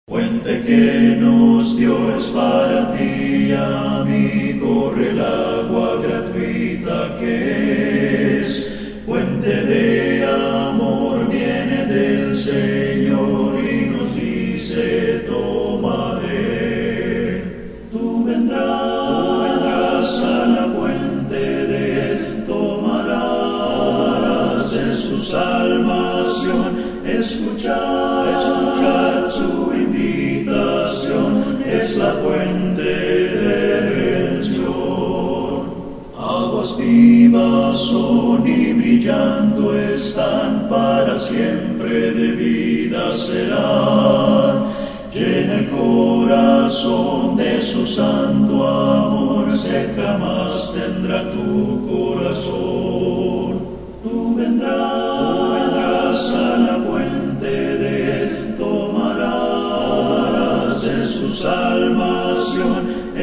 Fuente que nos dio es para ti, a mí corre el agua gratuita que es. Fuente de amor viene del Señor y nos dice tomaré. Tú vendrás a la fuente de él, tomarás de su salvación, escuchar su invitación, es la fuente de redención. Aguas vivas son y brillando están, para siempre de vida serán. Llena el corazón de su santo amor, sed jamás tendrá tu corazón. Tú vendrás a la fuente de él, tomarás de su salvación,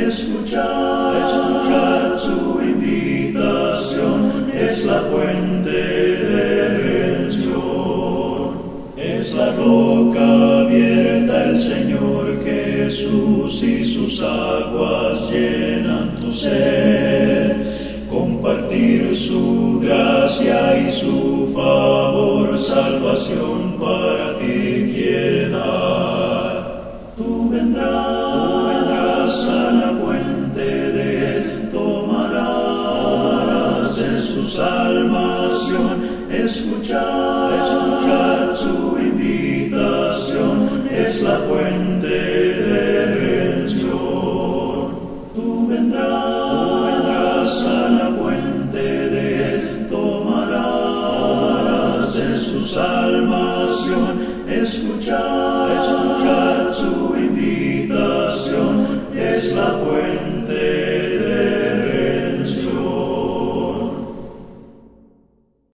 escuchar su invitación, es la fuente de redención. Es la roca abierta el Señor Jesús y sus aguas llenan tu ser. Compartir su gracia y su favor, salvación para ti quiere dar. Tú vendrás a la fuente de él, tomarás de su salvación, escuchar su invitación, es la fuente